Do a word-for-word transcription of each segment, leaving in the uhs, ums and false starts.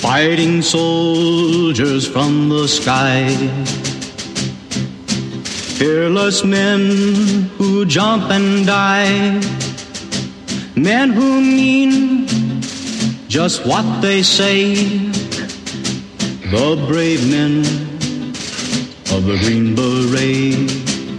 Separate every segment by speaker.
Speaker 1: fighting soldiers from the sky, fearless men who jump and die, men who mean just what they say, the brave men of the Green Beret,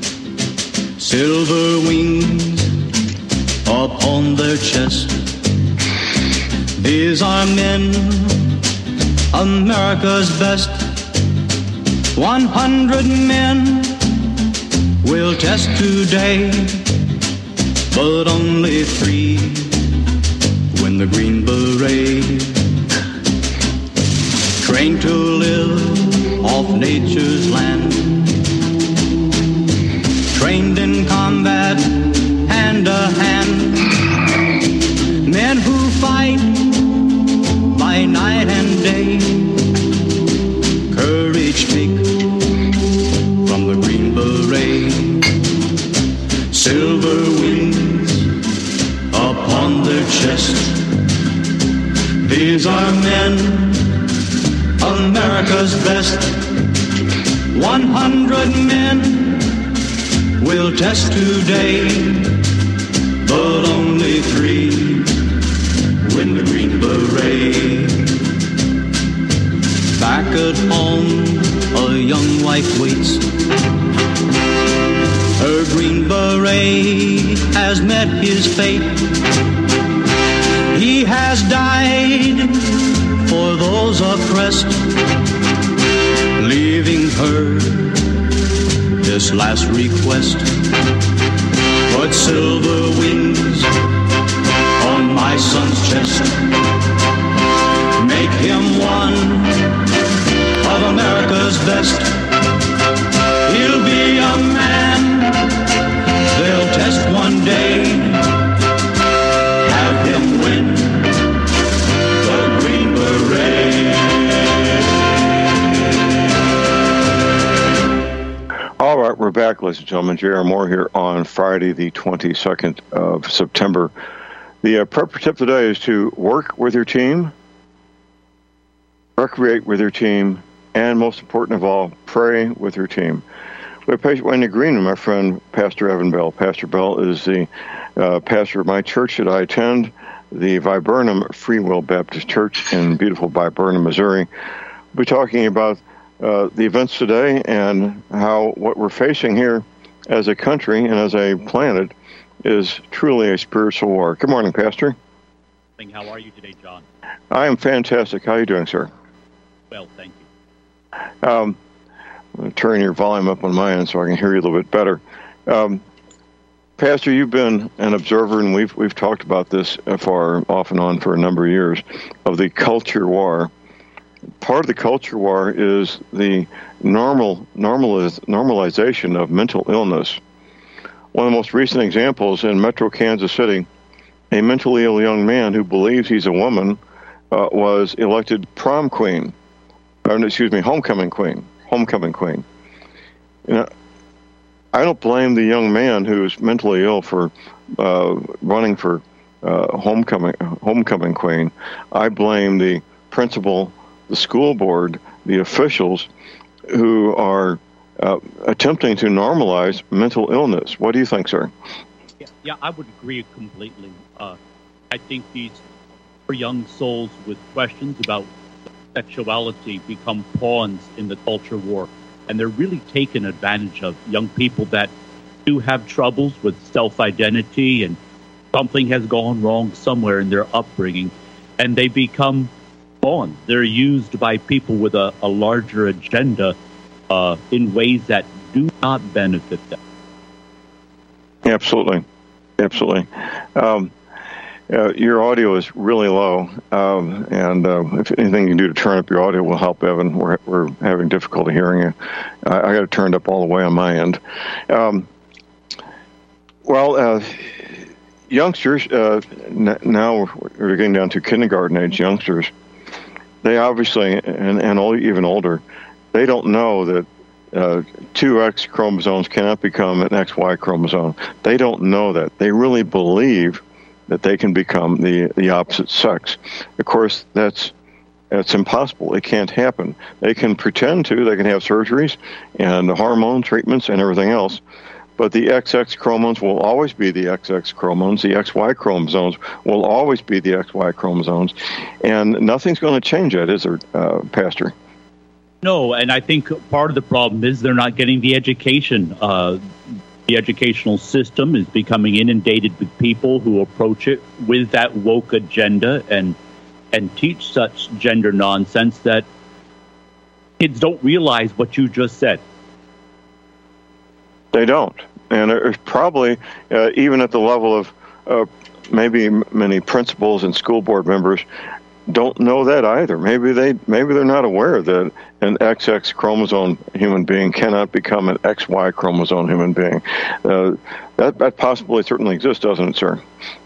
Speaker 1: silver wings upon their chest. These are men, America's best. One hundred men will test today, but only three win the Green Beret. Trained to live off nature's land, trained in combat hand to hand, men who fight by night and day, courage take from the Green Beret, silver wings upon their chest. These are men, America's best. One hundred men will test today, but only three win the Green Beret. Back at home, a young wife waits. Her Green Beret has met his fate. He has died for those oppressed, leaving her this last request. Put silver wings on my son's chest. Make him one of America's best. He'll be a man they'll test one day. Have him win the Green Beret.
Speaker 2: All right, we're back, ladies and gentlemen. J R. Moore here on Friday, the twenty-second of September. The uh, prep tip today is to work with your team, recreate with your team, and most important of all, pray with your team. We have Pastor Wayne Green and my friend, Pastor Evan Bell. Pastor Bell is the uh, pastor of my church that I attend, the Viburnum Free Will Baptist Church in beautiful Viburnum, Missouri. We'll be talking about uh, the events today and how what we're facing here as a country and as a planet is truly a spiritual war. Good morning, Pastor.
Speaker 3: How are you today, John?
Speaker 2: I am fantastic. How are you doing, sir?
Speaker 3: Well, thank you.
Speaker 2: Um, I'm going to turn your volume up on my end so I can hear you a little bit better. Um, Pastor, you've been an observer, and we've we've talked about this for off and on for a number of years, of the culture war. Part of the culture war is the normal normaliz, normalization of mental illness. One of the most recent examples in Metro Kansas City, a mentally ill young man who believes he's a woman uh, was elected prom queen, or excuse me, homecoming queen, homecoming queen. You know, I don't blame the young man who's mentally ill for uh, running for uh, homecoming homecoming queen. I blame the principal, the school board, the officials who are uh, attempting to normalize mental illness. What do you think, sir?
Speaker 3: Yeah, yeah I would agree completely. Uh, I think these young souls with questions about sexuality become pawns in the culture war, and they're really taking advantage of young people that do have troubles with self-identity, and something has gone wrong somewhere in their upbringing, and they become pawns. They're used by people with a, a larger agenda uh, in ways that do not benefit them.
Speaker 2: Absolutely. Absolutely. Um, uh, your audio is really low, um, and uh, if anything you can do to turn up your audio will help, Evan. We're, we're having difficulty hearing you. I, I got it turned up all the way on my end. Um, well, uh, youngsters, uh, n- now we're getting down to kindergarten age youngsters. They obviously, and, and all, even older, they don't know that uh, two X chromosomes cannot become an X Y chromosome. They don't know that. They really believe that they can become the, the opposite sex. Of course, that's It's impossible. It can't happen. They can pretend to. They can have surgeries and hormone treatments and everything else. But the X X chromosomes will always be the X X chromosomes. The X Y chromosomes will always be the X Y chromosomes. And nothing's going to change that, is there, uh, Pastor?
Speaker 3: No, and I think part of the problem is they're not getting the education. Uh, the educational system is becoming inundated with people who approach it with that woke agenda and and teach such gender nonsense that kids don't realize what you just said.
Speaker 2: They don't. And it's probably, uh, even at the level of uh, maybe many principals and school board members don't know that either. Maybe they maybe they're not aware that an X X chromosome human being cannot become an X Y chromosome human being. Uh, that, that possibility certainly exists, doesn't it, sir?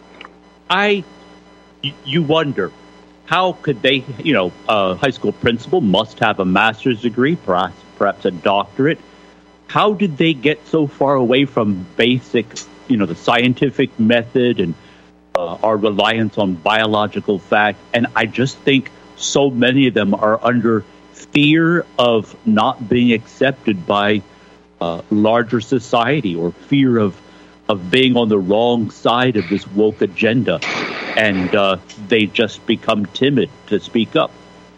Speaker 3: I, you wonder, how could they, you know, a high school principal must have a master's degree, perhaps, perhaps a doctorate. How did they get so far away from basic, you know, the scientific method and uh, our reliance on biological fact? And I just think so many of them are under fear of not being accepted by uh, larger society, or fear of of being on the wrong side of this woke agenda. And uh, they just become timid to speak up.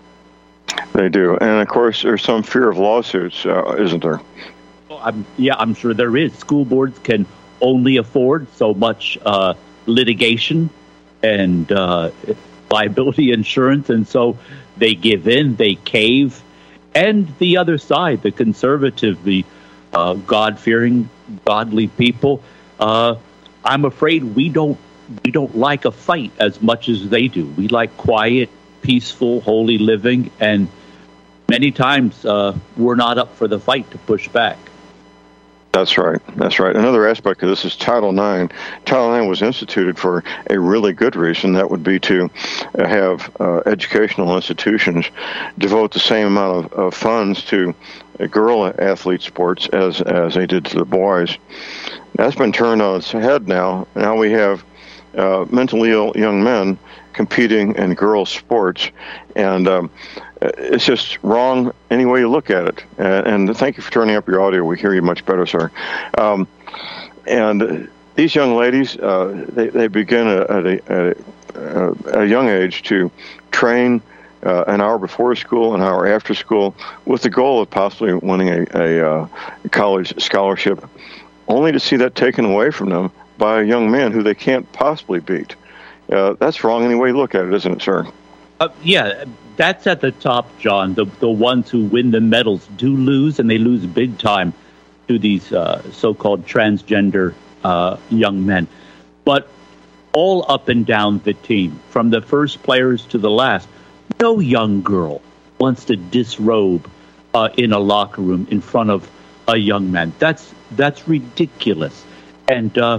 Speaker 2: They do. And, of course, there's some fear of lawsuits, uh, isn't there?
Speaker 3: I'm, yeah, I'm sure there is. School boards can only afford so much uh, litigation and uh, liability insurance, and so they give in, they cave. And the other side, the conservative, the uh, God-fearing, godly people, uh, I'm afraid we don't we don't like a fight as much as they do. We like quiet, peaceful, holy living, and many times uh, we're not up for the fight to push back.
Speaker 2: That's right. That's right. Another aspect of this is Title nine. Title nine was instituted for a really good reason. That would be to have uh, educational institutions devote the same amount of, of funds to uh, girl athlete sports as, as they did to the boys. That's been turned on its head now. Now we have uh, mentally ill young men competing in girls' sports, and um, it's just wrong any way you look at it. And, and thank you for turning up your audio. We hear you much better, sir. Um, and these young ladies, uh, they, they begin at a, at a, a young age to train uh, an hour before school, an hour after school, with the goal of possibly winning a, a, uh, college scholarship, only to see that taken away from them by a young man who they can't possibly beat. Uh, that's wrong any way you look at it, isn't it, sir?
Speaker 3: Uh, yeah, that's at the top, John. The the ones who win the medals do lose, and they lose big time to these uh, so-called transgender uh, young men. But all up and down the team, from the first players to the last, no young girl wants to disrobe uh, in a locker room in front of a young man. That's that's ridiculous, and uh,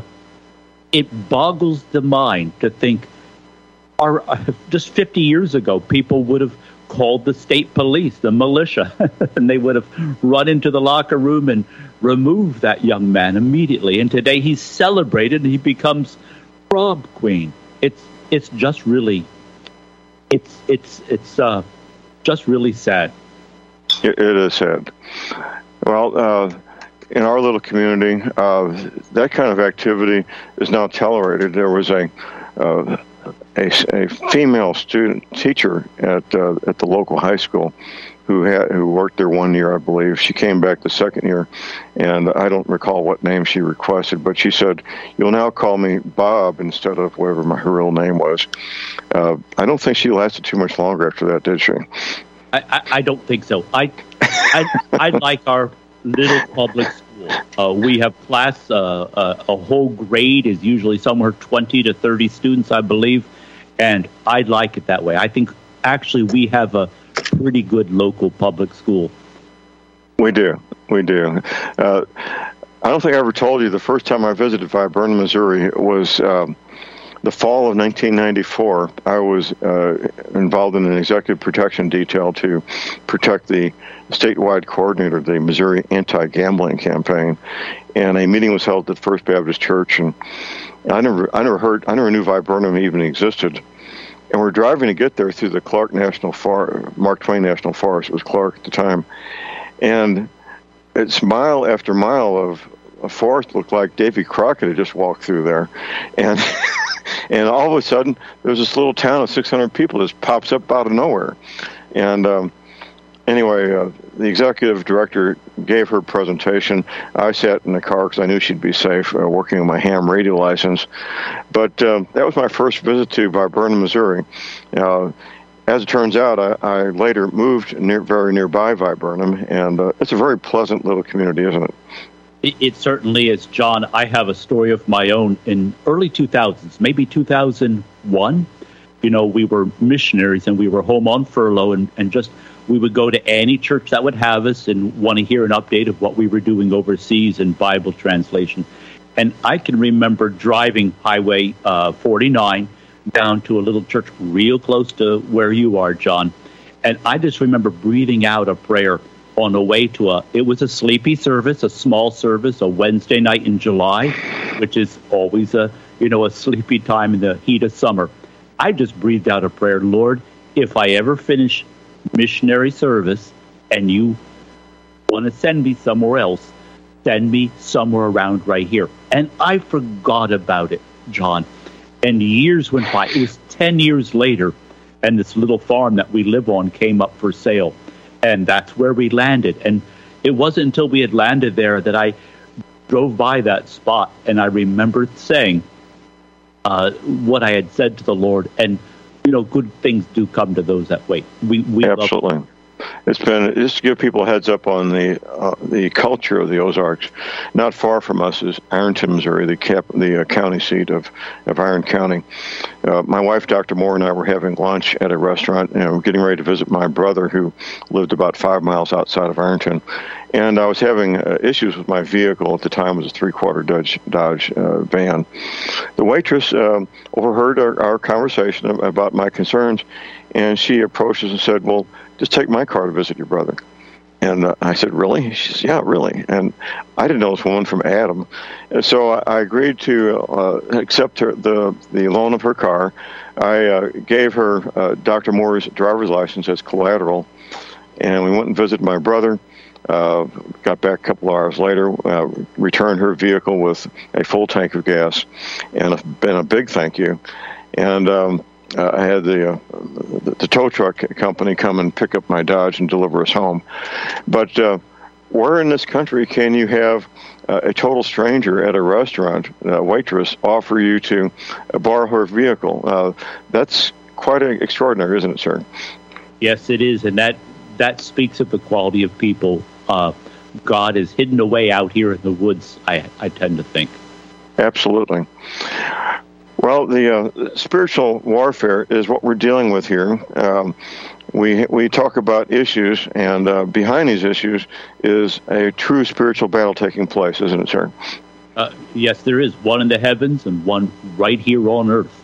Speaker 3: it boggles the mind to think. Our, uh, just fifty years ago, people would have called the state police, the militia, and they would have run into the locker room and removed that young man immediately. And today he's celebrated and he becomes prom queen. It's it's just really, it's it's it's uh, just really sad.
Speaker 2: It, it is sad. Well, uh, in our little community, uh, that kind of activity is now tolerated. There was a uh, A, a female student teacher at uh, at the local high school who had who worked there one year, I believe. She came back the second year, and I don't recall what name she requested, but she said, "You'll now call me Bob instead of whatever my her real name was." Uh, I don't think she lasted too much longer after that, did she?
Speaker 3: I, I, I don't think so. I I, I like our little public school. Uh, we have class. Uh, uh, a whole grade is usually somewhere twenty to thirty students, I believe. And I'd like it that way. I think actually we have a pretty good local public school.
Speaker 2: We do. We do. Uh, I don't think I ever told you the first time I visited Viburnum, Missouri was um, the fall of nineteen ninety-four. I was uh, involved in an executive protection detail to protect the statewide coordinator of the Missouri Anti-Gambling Campaign. And a meeting was held at First Baptist Church, and I never, I never heard, I never knew Viburnum even existed. and we're driving to get there through the Clark National Forest, Mark Twain National Forest. It was Clark at the time, and it's mile after mile of a forest looked like Davy Crockett had just walked through there, and and all of a sudden there's this little town of six hundred people that just pops up out of nowhere, and um, anyway, uh, the executive director gave her presentation. I sat in the car because I knew she'd be safe, uh, working on my ham radio license. But uh, that was my first visit to Viburnum, Missouri. Uh, as it turns out, I, I later moved near, very nearby Viburnum, and uh, it's a very pleasant little community, isn't it?
Speaker 3: It, it certainly is, John. I have a story of my own. In early two thousands, maybe two thousand one, you know, we were missionaries and we were home on furlough, and, and just we would go to any church that would have us and want to hear an update of what we were doing overseas in Bible translation. And I can remember driving Highway uh, forty-nine down to a little church real close to where you are, John. And I just remember breathing out a prayer on the way to a, it was a sleepy service, a small service, a Wednesday night in July, which is always a, you know, a sleepy time in the heat of summer. I just breathed out a prayer, Lord, if I ever finish missionary service and you want to send me somewhere else, send me somewhere around right here. And I forgot about it, John. And years went by. It was ten years later, and this little farm that we live on came up for sale. And that's where we landed. And it wasn't until we had landed there that I drove by that spot, and I remembered saying uh, what I had said to the Lord. And you know, good things do come to those that wait. We, we
Speaker 2: absolutely. Love- it's been just to give people a heads up on the uh, the culture of the Ozarks. Not far from us is Ironton, Missouri, the cap, the uh, county seat of of Iron County. Uh, my wife, Doctor Moore, and I were having lunch at a restaurant, and we're getting ready to visit my brother, who lived about five miles outside of Ironton. And I was having uh, issues with my vehicle at the time. It was a three-quarter Dodge, Dodge uh, van. The waitress um, overheard our, our conversation about my concerns, and she approached us and said, well, just take my car to visit your brother. And uh, I said, really? She said, yeah, really. And I didn't know this woman from Adam. And so I, I agreed to uh, accept her, the, the loan of her car. I uh, gave her uh, Doctor Moore's driver's license as collateral, and we went and visited my brother. Uh, got back a couple of hours later, uh, returned her vehicle with a full tank of gas, and a, and a big thank you. And um, uh, I had the, uh, the the tow truck company come and pick up my Dodge and deliver us home. But uh, where in this country can you have uh, a total stranger at a restaurant, a waitress, offer you to uh, borrow her vehicle? Uh, that's quite extraordinary, isn't it, sir?
Speaker 3: Yes, it is, and that that speaks of the quality of people. Uh, God is hidden away out here in the woods, I, I tend to think.
Speaker 2: Absolutely. Well, the uh, spiritual warfare is what we're dealing with here. Um, we we talk about issues, and uh, behind these issues is a true spiritual battle taking place, isn't it, sir?
Speaker 3: Uh, yes, there is. One in the heavens and one right here on earth.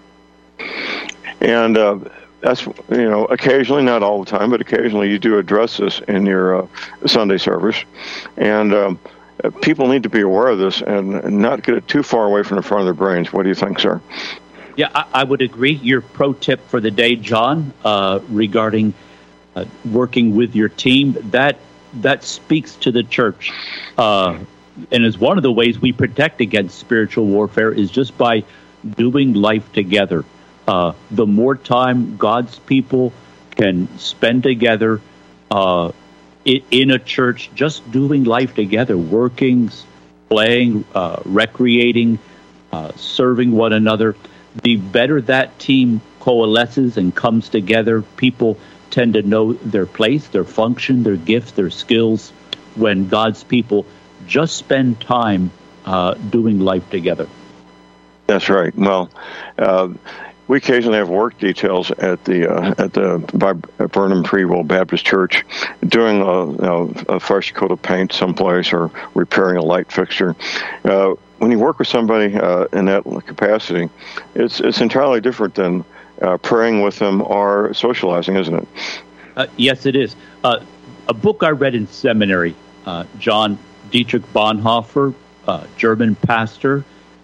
Speaker 2: And uh, that's, you know, occasionally, not all the time, but occasionally you do address this in your uh, Sunday service. And um, people need to be aware of this and not get it too far away from the front of their brains. What do you think, sir?
Speaker 3: Yeah, I, I would agree. Your pro tip for the day, John, uh, regarding uh, working with your team, that that speaks to the church. Uh, and is one of the ways we protect against spiritual warfare is just by doing life together. Uh, the more time God's people can spend together uh, in, in a church, just doing life together, working, playing, uh, recreating, uh, serving one another, the better that team coalesces and comes together. People tend to know their place, their function, their gifts, their skills when God's people just spend time uh, doing life together. That's
Speaker 2: right. Well, uh, we occasionally have work details at the uh, at the Viburnum Free Will Baptist Church, doing a, you know, a fresh coat of paint someplace or repairing a light fixture. Uh, when you work with somebody uh, in that capacity, it's it's entirely different than uh, praying with them or socializing, isn't it?
Speaker 3: Uh, yes, it is. Uh, a book I read in seminary, uh, John Dietrich Bonhoeffer, uh, German pastor,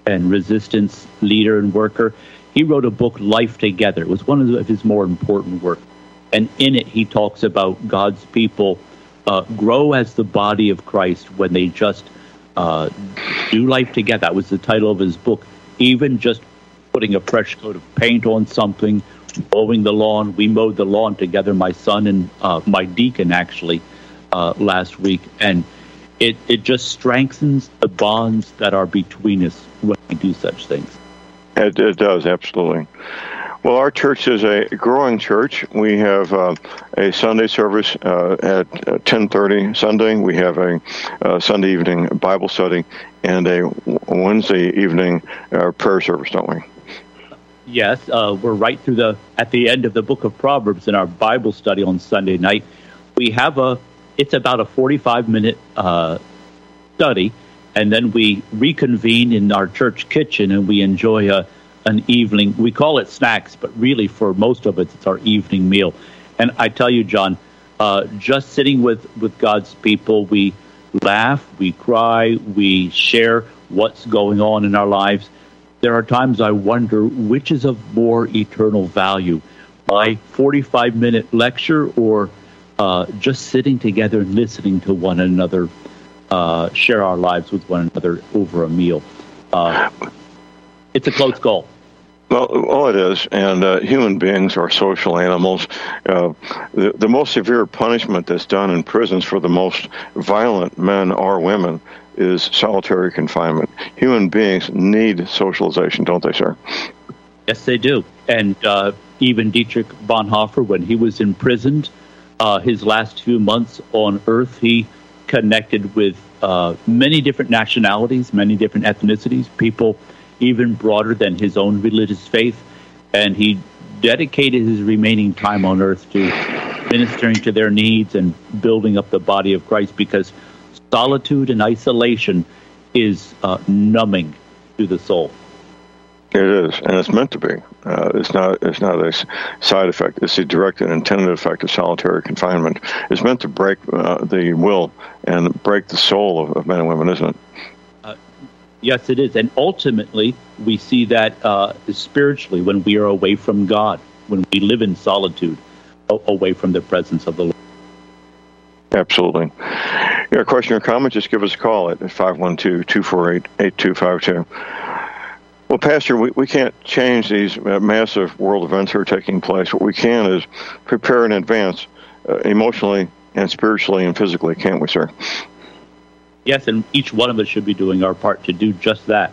Speaker 3: and resistance leader and worker. He wrote a book, Life Together. It was one of his more important work. And in it, he talks about God's people uh, grow as the body of Christ when they just uh, do life together. That was the title of his book. Even just putting a fresh coat of paint on something, mowing the lawn. We mowed the lawn together, my son and uh, my deacon, actually, uh, last week. And it, it just strengthens the bonds that are between us when we do such things.
Speaker 2: It, it does, absolutely. Well, our church is a growing church. We have uh, a Sunday service uh, at ten thirty Sunday. We have a uh, Sunday evening Bible study and a Wednesday evening uh, prayer service, don't we?
Speaker 3: Yes, uh, we're right through the at the end of the book of Proverbs in our Bible study on Sunday night. We have a it's about a forty-five minute uh, study, and then we reconvene in our church kitchen and we enjoy a an evening. We call it snacks, but really for most of it, it's our evening meal. And I tell you, John, uh, just sitting with, with God's people, we laugh, we cry, we share what's going on in our lives. There are times I wonder which is of more eternal value, my forty-five minute lecture or uh, just sitting together and listening to one another uh, share our lives with one another over a meal. Uh, it's a close call.
Speaker 2: Well, well, it is, and uh, human beings are social animals. Uh, the, the most severe punishment that's done in prisons for the most violent men or women is solitary confinement. Human beings need socialization, don't they, sir?
Speaker 3: Yes, they do. And uh, even Dietrich Bonhoeffer, when he was imprisoned, uh, his last few months on Earth, he connected with uh, many different nationalities, many different ethnicities, people even broader than his own religious faith, and he dedicated his remaining time on earth to ministering to their needs and building up the body of Christ, because solitude and isolation is uh, numbing to the soul.
Speaker 2: It is, and it's meant to be. Uh, it's not. It's not a side effect. It's a direct and intended effect of solitary confinement. It's meant to break uh, the will and break the soul of, of men and women, isn't it?
Speaker 3: Yes, it is. And ultimately, we see that uh, spiritually when we are away from God, when we live in solitude, a- away from the presence of the Lord.
Speaker 2: Absolutely. You got a question or comment, just give us a call at five one two, two four eight, eight two five two. Well, Pastor, we, we can't change these uh, massive world events that are taking place. What we can is prepare in advance, uh, emotionally and spiritually and physically, can't we, sir?
Speaker 3: Yes, and each one of us should be doing our part to do just that.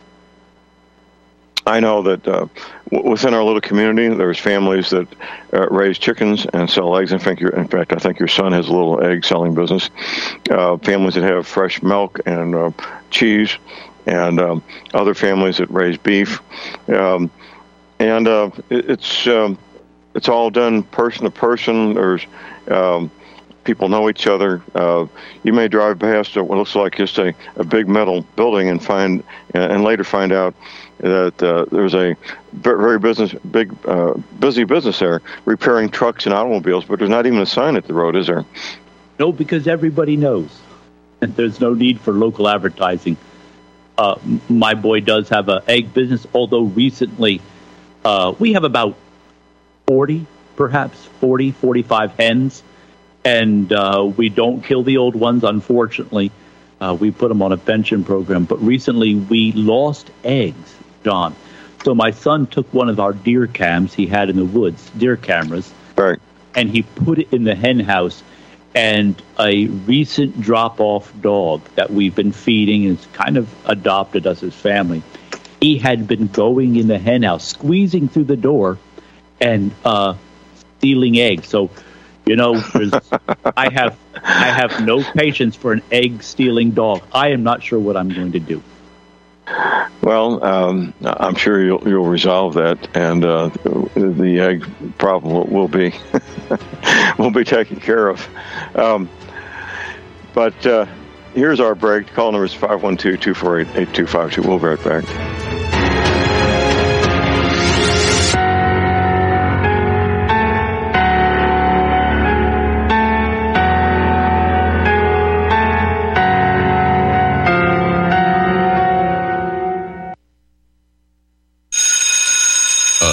Speaker 2: I know that uh, w- within our little community, there's families that uh, raise chickens and sell eggs. In fact, your, in fact, I think your son has a little egg selling business. Uh, families that have fresh milk and uh, cheese, and um, other families that raise beef. Um, and uh, it, it's um, it's all done person to person. There's um, people know each other. Uh, you may drive past what looks like just a, a big metal building and find, and later find out that uh, there's a very business, big, uh, busy business there repairing trucks and automobiles, but there's not even a sign at the road, is there?
Speaker 3: No, because everybody knows. And there's no need for local advertising. Uh, my boy does have an egg business, although recently uh, we have about forty, perhaps forty, forty-five hens. And uh, we don't kill the old ones, unfortunately. Uh, we put them on a pension program. But recently we lost eggs, John. So my son took one of our deer cams he had in the woods, deer cameras,
Speaker 2: right,
Speaker 3: and he put it in the hen house. And a recent drop-off dog that we've been feeding and has kind of adopted us as family, he had been going in the hen house, squeezing through the door and uh, stealing eggs. So, you know, there's, I have I have no patience for an egg-stealing dog. I am not sure what I'm going to do.
Speaker 2: Well, um, I'm sure you'll, you'll resolve that, and uh, the egg problem will, will be will be taken care of. Um, but uh, here's our break. Call number is five one two, two four eight, eight two five two. We'll be right back.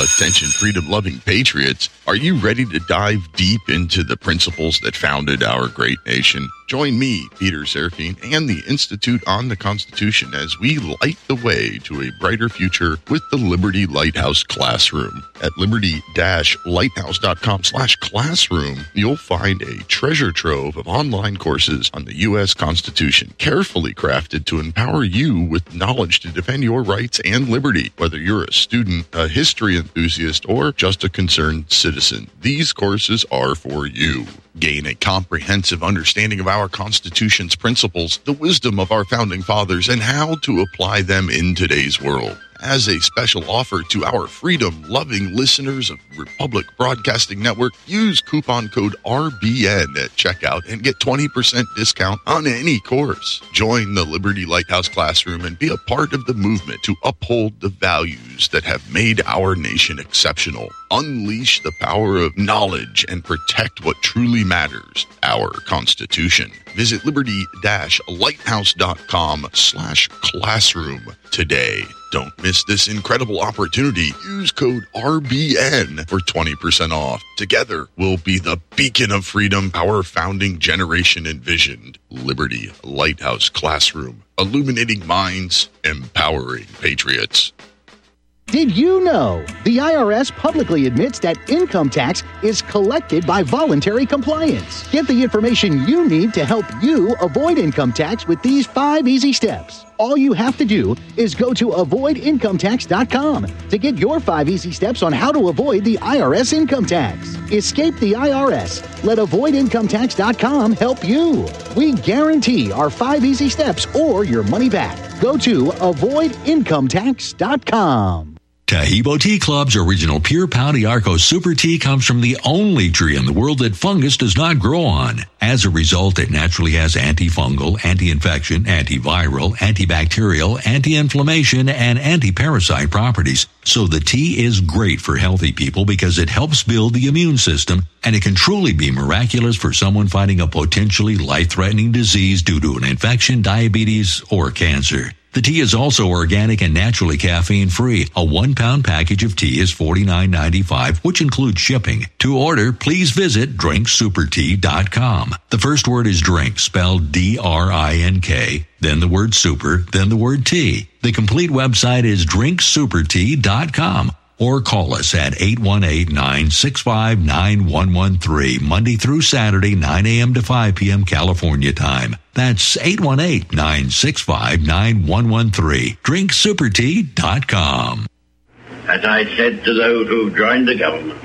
Speaker 4: Attention, freedom-loving patriots. Are you ready to dive deep into the principles that founded our great nation? Join me, Peter Serafine, and the Institute on the Constitution as we light the way to a brighter future with the Liberty Lighthouse Classroom. At liberty-lighthouse.com slash classroom, you'll find a treasure trove of online courses on the U S Constitution, carefully crafted to empower you with knowledge to defend your rights and liberty. Whether you're a student, a history enthusiast, or just a concerned citizen, these courses are for you. Gain a comprehensive understanding of our Constitution's principles, the wisdom of our founding fathers, and how to apply them in today's world. As a special offer to our freedom-loving listeners of Republic Broadcasting Network, use coupon code R B N at checkout and get twenty percent discount on any course. Join the Liberty Lighthouse Classroom and be a part of the movement to uphold the values that have made our nation exceptional. Unleash the power of knowledge and protect what truly matters, our Constitution. Visit liberty-lighthouse.com slash classroom today. Don't miss this incredible opportunity. Use code R B N for twenty percent off. Together, we'll be the beacon of freedom our founding generation envisioned. Liberty Lighthouse Classroom. Illuminating minds, empowering patriots.
Speaker 5: Did you know the I R S publicly admits that income tax is collected by voluntary compliance? Get the information you need to help you avoid income tax with these five easy steps. All you have to do is go to avoid income tax dot com to get your five easy steps on how to avoid the I R S income tax. Escape the I R S. Let avoid income tax dot com help you. We guarantee our five easy steps or your money back. Go to avoid income tax dot com.
Speaker 6: Tahibo Tea Club's original Pure Pau d'Arco Super Tea comes from the only tree in the world that fungus does not grow on. As a result, it naturally has antifungal, anti-infection, antiviral, antibacterial, anti-inflammation, and anti-parasite properties. So the tea is great for healthy people because it helps build the immune system, and it can truly be miraculous for someone fighting a potentially life-threatening disease due to an infection, diabetes, or cancer. The tea is also organic and naturally caffeine-free. A one-pound package of tea is forty-nine ninety-five, which includes shipping. To order, please visit drink super tea dot com. The first word is drink, spelled D R I N K, then the word super, then the word tea. The complete website is drink super tea dot com. Or call us at eight one eight, nine six five, nine one one three, Monday through Saturday, nine a.m. to five p.m. California time. That's eight one eight, nine six five, nine one one three, drink super tea dot com.
Speaker 7: As I said to those who joined the government,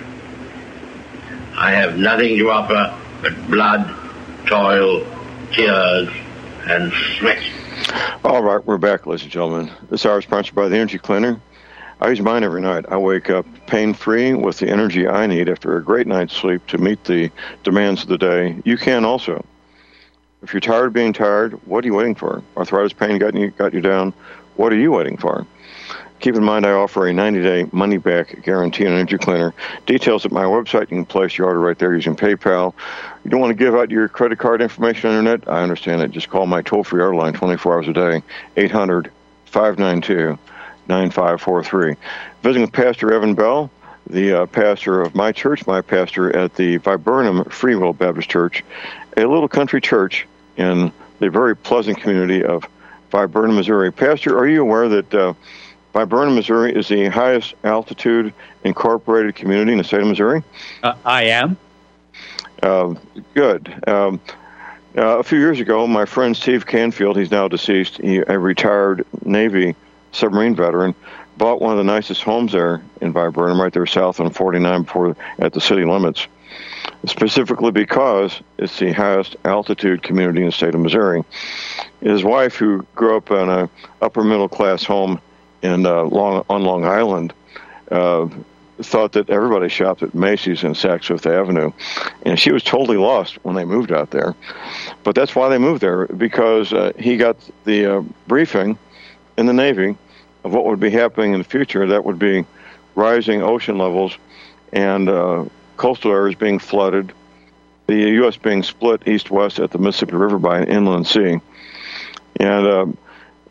Speaker 7: I have nothing to offer but blood, toil, tears, and sweat.
Speaker 2: All right, we're back, ladies and gentlemen. This hour is sponsored by the Energy Cleaner. I use mine every night. I wake up pain-free with the energy I need after a great night's sleep to meet the demands of the day. You can also. If you're tired of being tired, what are you waiting for? Arthritis pain got you, got you down. What are you waiting for? Keep in mind I offer a ninety-day money-back guarantee on Energy Cleaner. Details at my website. You can place your order right there using PayPal. You don't want to give out your credit card information on the internet? I understand it. Just call my toll-free order line twenty-four hours a day, eight hundred, five nine two, nine five four three. Visiting with Pastor Evan Bell, the uh, pastor of my church, my pastor at the Viburnum Free Will Baptist Church, a little country church in the very pleasant community of Viburnum, Missouri. Pastor, are you aware that uh, Viburnum, Missouri is the highest altitude incorporated community in the state of Missouri?
Speaker 3: Uh, I am.
Speaker 2: Uh, good. Um, uh, a few years ago, my friend Steve Canfield, he's now deceased, he, a retired Navy submarine veteran, bought one of the nicest homes there in Viburnum, right there south on forty-nine before, at the city limits, specifically because it's the highest altitude community in the state of Missouri. His wife, who grew up in a upper middle class home in uh, Long, on Long Island, uh, thought that everybody shopped at Macy's and Saks Fifth Avenue, and she was totally lost when they moved out there. But that's why they moved there, because uh, he got the uh, briefing in the Navy of what would be happening in the future. That would be rising ocean levels and uh, coastal areas being flooded, the U S being split east-west at the Mississippi River by an inland sea. And uh,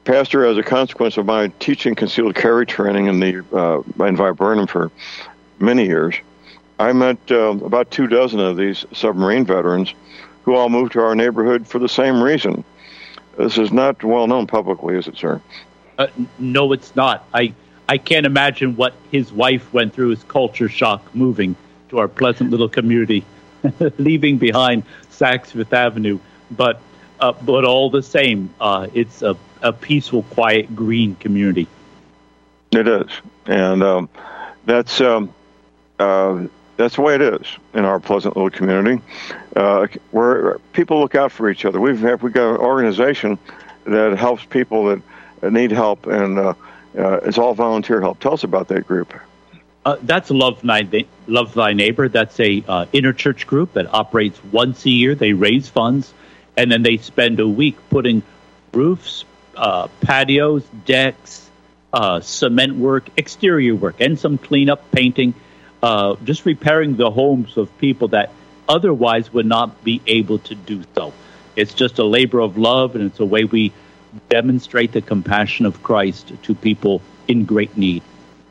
Speaker 2: Pastor, as a consequence of my teaching concealed carry training in the uh, in Viburnum for many years, I met uh, about two dozen of these submarine veterans who all moved to our neighborhood for the same reason. This is not well known publicly, is it, sir?
Speaker 3: Uh, no, it's not. I, I can't imagine what his wife went through as culture shock moving to our pleasant little community, leaving behind Saks Fifth Avenue. But uh, but all the same, uh, it's a, a peaceful, quiet, green community.
Speaker 2: It is. And um, that's... Um, uh, That's the way it is in our pleasant little community, uh, where people look out for each other. We've have, we've got an organization that helps people that need help, and uh, uh, it's all volunteer help. Tell us about that group.
Speaker 3: Uh, that's Love Thy, Love Thy Neighbor. That's a uh, interchurch group that operates once a year. They raise funds, and then they spend a week putting roofs, uh, patios, decks, uh, cement work, exterior work, and some cleanup, painting, Uh, just repairing the homes of people that otherwise would not be able to do so. It's just a labor of love, and it's a way we demonstrate the compassion of Christ to people in great need.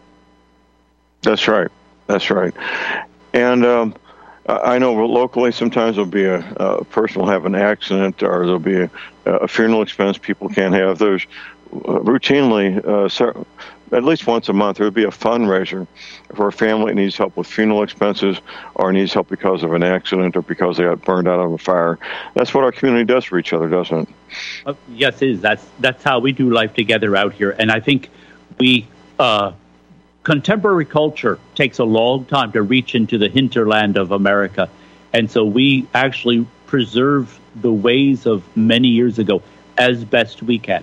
Speaker 2: That's right. That's right. And um, I know locally sometimes there'll be a, a person will have an accident, or there'll be a, a funeral expense people can't have. There's uh, routinely uh, at least once a month, there would be a fundraiser for a family that needs help with funeral expenses, or needs help because of an accident, or because they got burned out of a fire. That's what our community does for each other, doesn't it?
Speaker 3: Uh, yes, it is. That's that's how we do life together out here. And I think we uh, contemporary culture takes a long time to reach into the hinterland of America, and so we actually preserve the ways of many years ago as best we can.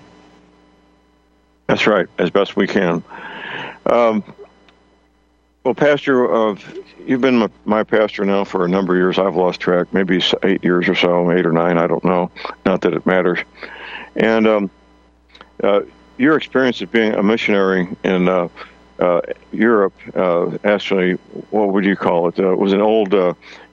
Speaker 2: That's right, as best we can. Um, well, Pastor, uh, you've been my, my pastor now for a number of years. I've lost track, maybe eight years or so, eight or nine, I don't know. Not that it matters. And um, uh, your experience of being a missionary in uh, uh, Europe, uh, actually, what would you call it? Uh, it was an old uh,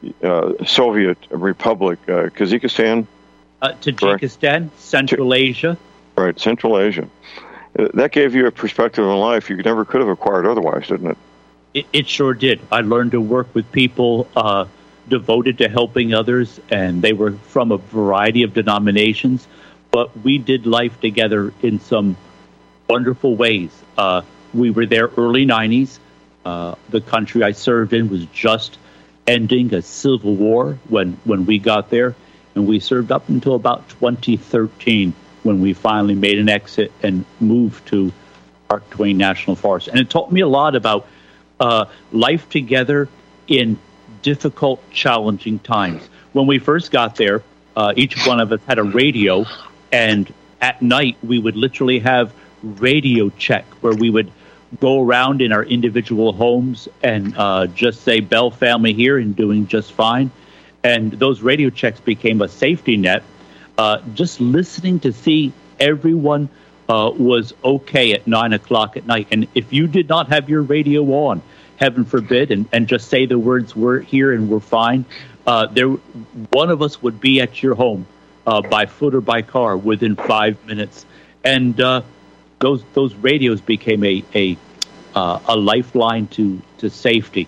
Speaker 2: uh, Soviet republic, uh, Kazakhstan?
Speaker 3: Uh, Tajikistan, Central Asia.
Speaker 2: Right, Central Asia. That gave you a perspective on life you never could have acquired otherwise, didn't it?
Speaker 3: It, it sure did. I learned to work with people uh, devoted to helping others, and they were from a variety of denominations, but we did life together in some wonderful ways. Uh, we were there early nineties. Uh, the country I served in was just ending a civil war when, when we got there, and we served up until about twenty thirteen. When we finally made an exit and moved to Mark Twain National Forest. And it taught me a lot about uh, life together in difficult, challenging times. When we first got there, uh, each one of us had a radio, and at night we would literally have radio check, where we would go around in our individual homes and uh, just say, Bell family here and doing just fine. And those radio checks became a safety net. Uh, just listening to see everyone uh, was okay at nine o'clock at night. And if you did not have your radio on, heaven forbid, and, and just say the words, we're here and we're fine, uh, there, one of us would be at your home uh, by foot or by car within five minutes. And uh, those those radios became a a, uh, a lifeline to, to safety.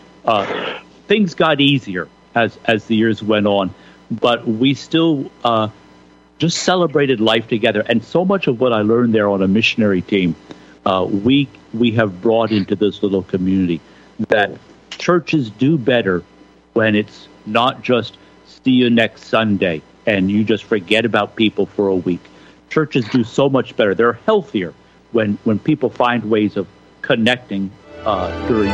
Speaker 3: Uh, things got easier as, as the years went on. But we still uh, just celebrated life together. And so much of what I learned there on a missionary team, uh, we we have brought into this little community, that churches do better when it's not just see you next Sunday and you just forget about people for a week. Churches do so much better. They're healthier when, when people find ways of connecting uh, during.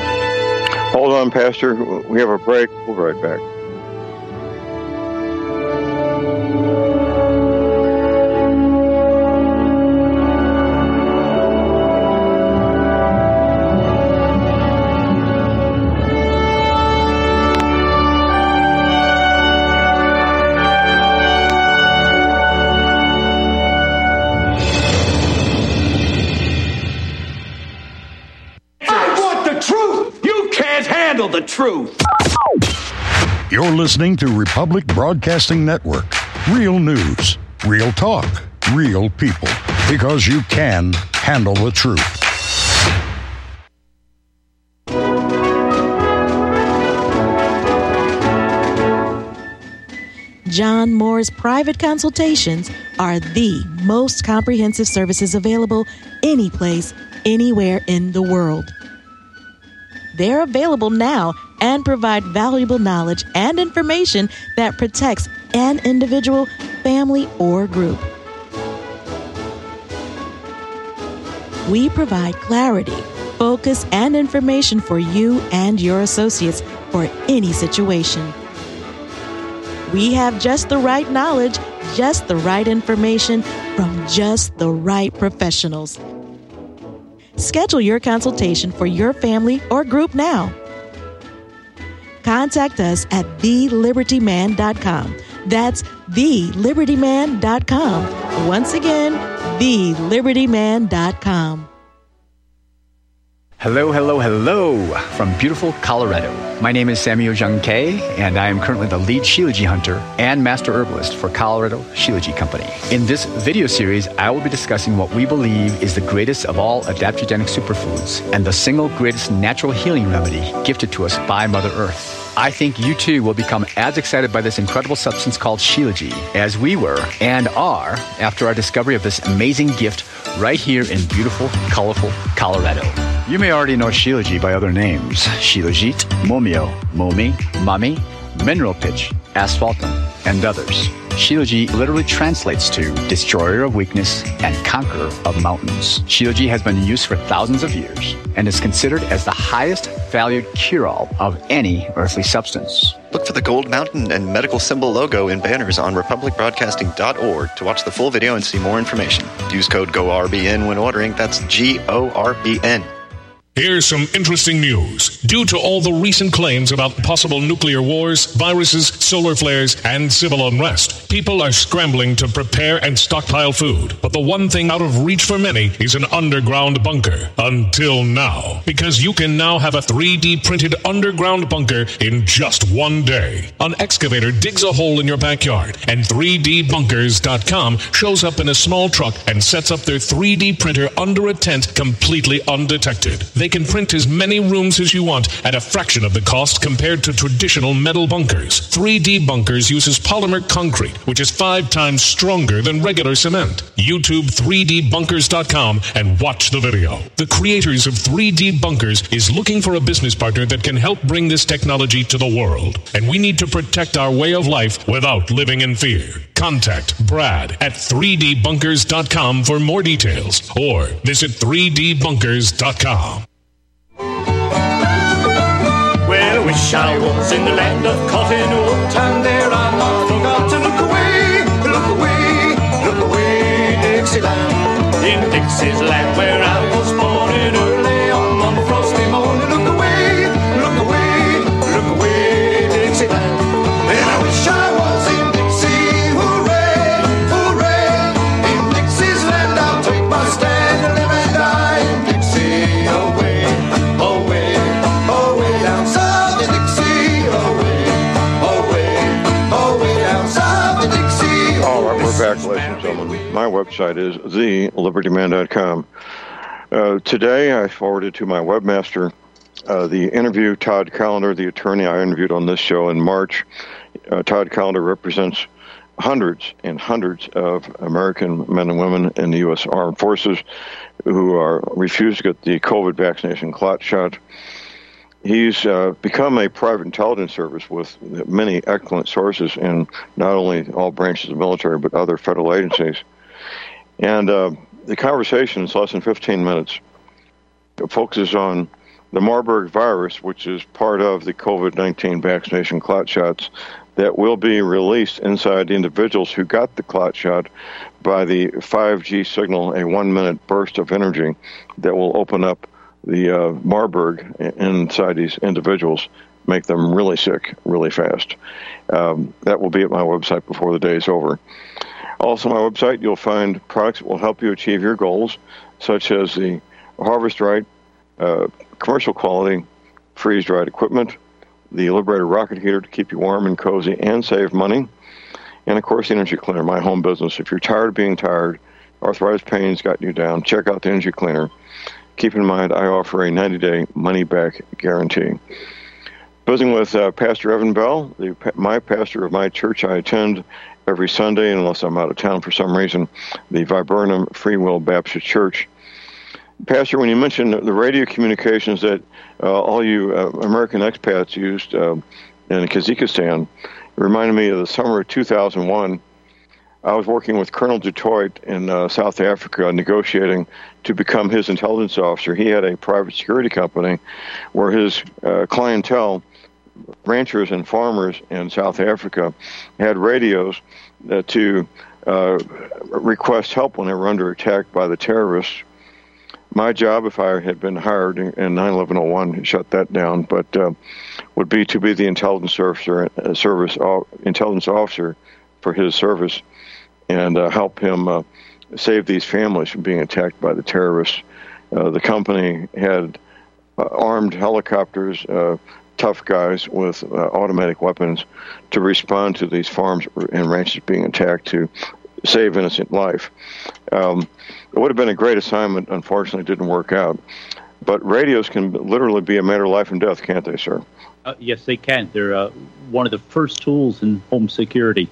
Speaker 2: Hold on, Pastor. We have a break. We'll be right back.
Speaker 8: The truth.
Speaker 9: You're listening to Republic Broadcasting Network. Real news, real talk, real people. because you can handle the truth.
Speaker 10: John Moore's private consultations are the most comprehensive services available any place, anywhere in the world. They're available now and provide valuable knowledge and information that protects an individual, family, or group. We provide clarity, focus, and information for you and your associates for any situation. We have just the right knowledge, just the right information from just the right professionals. Schedule your consultation for your family or group now. Contact us at the liberty man dot com. That's the liberty man dot com. Once again, the liberty man dot com.
Speaker 11: Hello, hello, hello from beautiful Colorado. My name is Samuel Jung Kay, and I am currently the lead Shilajit hunter and master herbalist for Colorado Shilajit Company. In this video series, I will be discussing what we believe is the greatest of all adaptogenic superfoods and the single greatest natural healing remedy gifted to us by Mother Earth. I think you too will become as excited by this incredible substance called Shilajit as we were and are after our discovery of this amazing gift right here in beautiful, colorful Colorado. You may already know Shilajit by other names: Shilajit, Momio, Momi, Mami, Mineral Pitch, Asphaltum, and others. Shilajit literally translates to destroyer of weakness and conqueror of mountains. Shilajit has been in use for thousands of years and is considered as the highest valued cure-all of any earthly substance.
Speaker 12: Look for the Gold Mountain and medical symbol logo in banners on republic broadcasting dot org to watch the full video and see more information. Use code G O R B N when ordering. That's G O R B N.
Speaker 13: Here's some interesting news. Due to all the recent claims about possible nuclear wars, viruses, solar flares, and civil unrest, people are scrambling to prepare and stockpile food. But the one thing out of reach for many is an underground bunker. Until now. Because you can now have a three D printed underground bunker in just one day. An excavator digs a hole in your backyard, and three D bunkers dot com shows up in a small truck and sets up their three D printer under a tent completely undetected. They can print as many rooms as you want at a fraction of the cost compared to traditional metal bunkers. three D Bunkers uses polymer concrete, which is five times stronger than regular cement. YouTube three D bunkers dot com and watch the video. The creators of three D Bunkers is looking for a business partner that can help bring this technology to the world. And we need to protect our way of life without living in fear. Contact Brad at three D bunkers dot com for more details or visit three D bunkers dot com.
Speaker 8: Well, I wish I was in the land of cotton wool, and there I not forgot to look away, look away, look away, Dixieland. In Dixie's land where I was born in early on one frosty morning. Look away, look away, look away, Dixieland. And I wish I was in Dixie, hooray, hooray. In Dixie's land I'll take my stand and live and die in Dixie, away, away, away down south in Dixie, away, away, away down south in Dixie.
Speaker 2: All right, we're back, ladies and gentlemen. My website is the liberty man dot com. Uh, today, I forwarded to my webmaster uh, the interview Todd Callender, the attorney I interviewed on this show in March. Uh, Todd Callender represents hundreds and hundreds of American men and women in the U S Armed Forces who are refused to get the COVID vaccination clot shot. He's uh, become a private intelligence service with many excellent sources in not only all branches of the military, but other federal agencies. And uh, the conversation is less than fifteen minutes. It focuses on the Marburg virus, which is part of the COVID nineteen vaccination clot shots that will be released inside the individuals who got the clot shot by the five G signal, a one-minute burst of energy that will open up the uh, Marburg inside these individuals, make them really sick really fast. Um, that will be at my website before the day is over. Also on my website, you'll find products that will help you achieve your goals, such as the Harvest Right, uh, commercial quality, freeze-dried equipment, the Liberator rocket heater to keep you warm and cozy and save money, and of course the Energy Cleaner, my home business. If you're tired of being tired, arthritis pain's got you down, check out the Energy Cleaner. Keep in mind, I offer a ninety-day money-back guarantee. Visiting with uh, Pastor Evan Bell, the, my pastor of my church I attend every Sunday, unless I'm out of town for some reason, the Viburnum Free Will Baptist Church. Pastor, when you mentioned the radio communications that uh, all you uh, American expats used uh, in Kazakhstan, it reminded me of the summer of two thousand one. I was working with Colonel Dutoit in uh, South Africa, negotiating to become his intelligence officer. He had a private security company where his uh, clientele, ranchers and farmers in South Africa, had radios uh, to uh, request help when they were under attack by the terrorists. My job, if I had been hired in nine eleven oh one, shut that down, but uh, would be to be the intelligence officer, uh, service uh, intelligence officer for his service, and uh, help him uh, save these families from being attacked by the terrorists. Uh, the company had uh, armed helicopters, uh, tough guys with uh, automatic weapons to respond to these farms and ranches being attacked to save innocent life. Um, it would have been a great assignment. Unfortunately, it didn't work out. But radios can literally be a matter of life and death, can't they, sir?
Speaker 3: Uh, yes, they can. They're uh, one of the first tools in home security.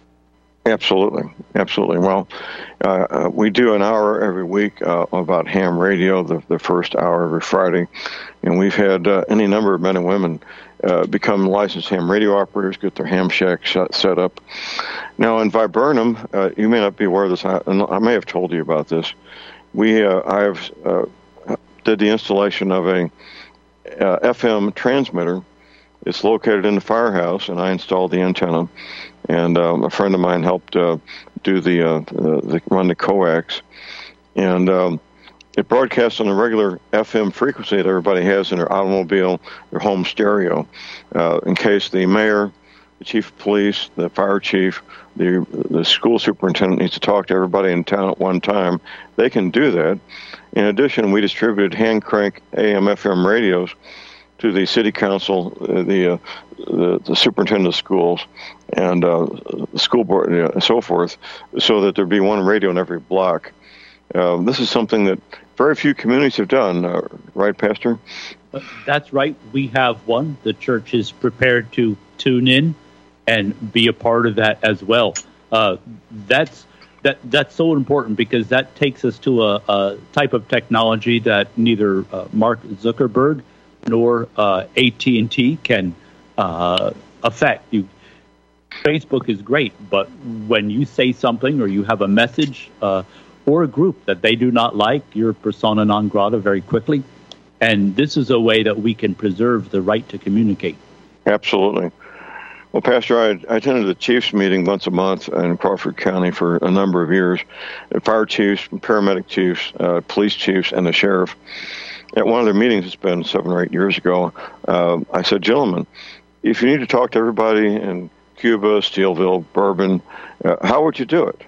Speaker 2: Absolutely. Absolutely. Well, uh, uh, we do an hour every week uh, about ham radio, the, the first hour every Friday. And we've had uh, any number of men and women uh, become licensed ham radio operators, get their ham shack set, set up. Now, in Viburnum, uh, you may not be aware of this. I, I may have told you about this. We, uh, I have uh, did the installation of a uh, F M transmitter. It's located in the firehouse, and I installed the antenna. And um, a friend of mine helped uh, do the, uh, the, the run the coax, and um, it broadcasts on the regular F M frequency that everybody has in their automobile, their home stereo, uh, in case the mayor, the chief of police, the fire chief, the the school superintendent needs to talk to everybody in town at one time. They can do that. In addition, we distributed hand crank A M F M radios to the city council, uh, the, uh, the the superintendent of schools, and uh, the school board, uh, and so forth, so that there'd be one radio in every block. Uh, this is something that very few communities have done, uh, right, Pastor?
Speaker 3: That's right. We have one. The church is prepared to tune in and be a part of that as well. Uh, that's that that's so important because that takes us to a, a type of technology that neither uh, Mark Zuckerberg nor uh, A T and T can uh, affect. You, Facebook is great, but when you say something or you have a message uh, or a group that they do not like, you're persona non grata very quickly. And this is a way that we can preserve the right to communicate.
Speaker 2: Absolutely. Well, Pastor, I, I attended the chiefs meeting once a month in Crawford County for a number of years. Fire chiefs, paramedic chiefs, uh, police chiefs, and the sheriff. At one of their meetings, it's been seven or eight years ago, uh, I said, gentlemen, if you need to talk to everybody in Cuba, Steelville, Bourbon, uh, how would you do it?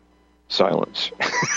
Speaker 2: Silence.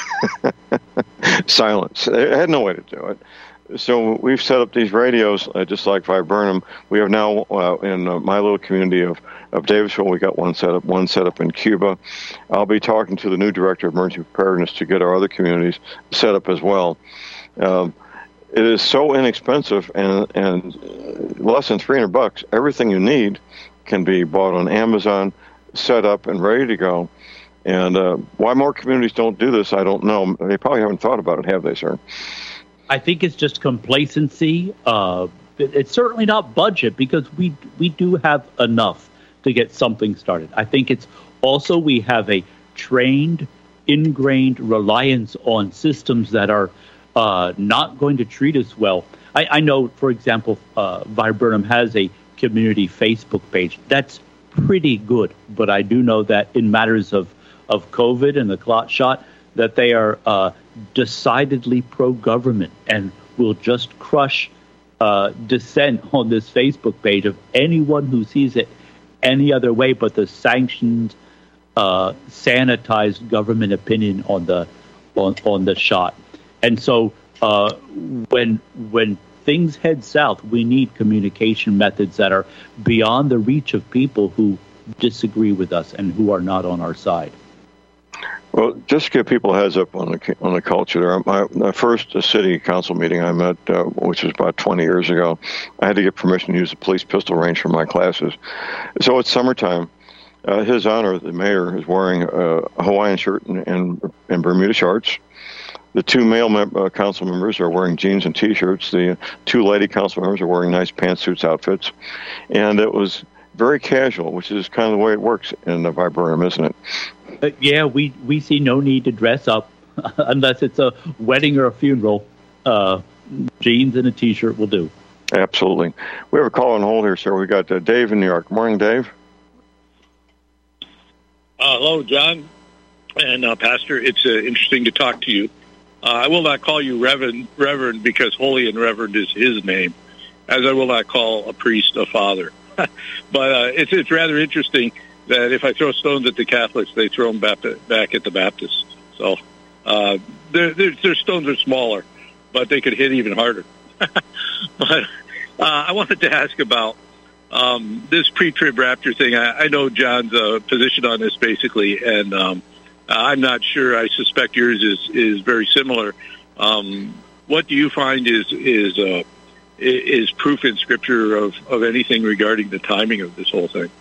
Speaker 2: Silence. They had no way to do it. So we've set up these radios, uh, just like Viburnum. We have now, uh, in uh, my little community of, of Davisville, we got one set up, one set up in Cuba. I'll be talking to the new director of emergency preparedness to get our other communities set up as well. Um, It is so inexpensive, and and less than three hundred bucks. Everything you need can be bought on Amazon, set up, and ready to go. And uh, why more communities don't do this, I don't know. They probably haven't thought about it, have they, sir?
Speaker 3: I think it's just complacency. Uh, it, it's certainly not budget because we we do have enough to get something started. I think it's also we have a trained, ingrained reliance on systems that are Uh, not going to treat us well. I, I know, for example, uh, Viburnum has a community Facebook page. That's pretty good, but I do know that in matters of, of COVID and the clot shot, that they are uh, decidedly pro-government and will just crush uh, dissent on this Facebook page of anyone who sees it any other way but the sanctioned, uh, sanitized government opinion on the on, on the shot. And so uh, when when things head south, we need communication methods that are beyond the reach of people who disagree with us and who are not on our side.
Speaker 2: Well, just to give people a heads up on the on the culture there, my, my first city council meeting I met, uh, which was about twenty years ago, I had to get permission to use the police pistol range for my classes. So it's summertime. Uh, His Honor, the mayor, is wearing a Hawaiian shirt and, and, and Bermuda shorts. The two male mem- uh, council members are wearing jeans and T-shirts. The two lady council members are wearing nice pantsuits outfits. And it was very casual, which is kind of the way it works in the Viburnum, isn't it?
Speaker 3: Uh, yeah, we, we see no need to dress up unless it's a wedding or a funeral. Uh, jeans and a T-shirt will do.
Speaker 2: Absolutely. We have a call on hold here, sir. We got uh, Dave in New York. Morning, Dave.
Speaker 14: Uh, hello, John and uh, Pastor. It's uh, interesting to talk to you. Uh, I will not call you Reverend, Reverend because Holy and Reverend is his name, as I will not call a priest a father. But uh, it's it's rather interesting that if I throw stones at the Catholics, they throw them back, back at the Baptists. So uh, their, their, their stones are smaller, but they could hit even harder. But uh, I wanted to ask about um, this pre-trib rapture thing. I, I know John's uh, position on this basically, and um, I'm not sure. I suspect yours is, is very similar. Um, what do you find is is uh, is proof in Scripture of, of anything regarding the timing of this whole thing?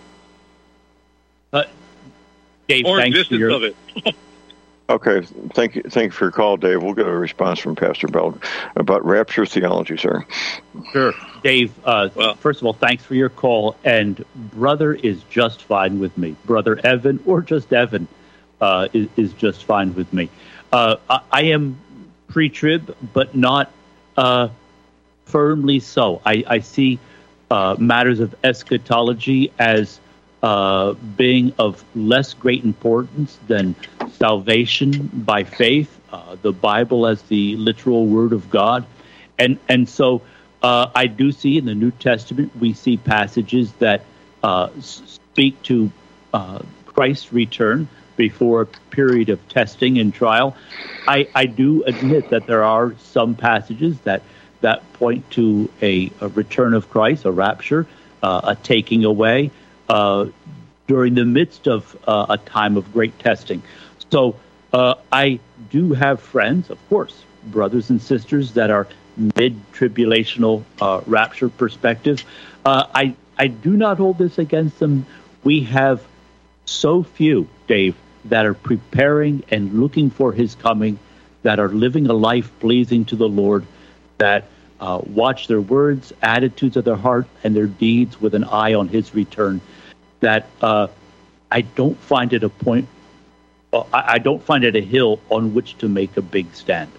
Speaker 3: Uh, Dave,
Speaker 14: or
Speaker 3: thanks
Speaker 14: existence
Speaker 3: for your...
Speaker 14: of it.
Speaker 2: Okay, thank you. Thank you for your call, Dave. We'll get a response from Pastor Bell about rapture theology, sir.
Speaker 3: Sure, Dave. Uh, well, first of all, thanks for your call. And brother is just fine with me. Brother Evan, or just Evan, uh, is, is just fine with me. Uh, I, I am pre-trib, but not uh, firmly so. I, I see uh, matters of eschatology as Uh, being of less great importance than salvation by faith, uh, the Bible as the literal Word of God. And and so uh, I do see in the New Testament, we see passages that uh, speak to uh, Christ's return before a period of testing and trial. I, I do admit that there are some passages that, that point to a, a return of Christ, a rapture, uh, a taking away, Uh, during the midst of uh, a time of great testing. So uh, I do have friends, of course, brothers and sisters that are mid-tribulational uh, rapture perspective. Uh, I, I do not hold this against them. We have so few, Dave, that are preparing and looking for his coming, that are living a life pleasing to the Lord, that uh, watch their words, attitudes of their heart, and their deeds with an eye on his return, that uh, I don't find it a point, uh, I, I don't find it a hill on which to make a big stand.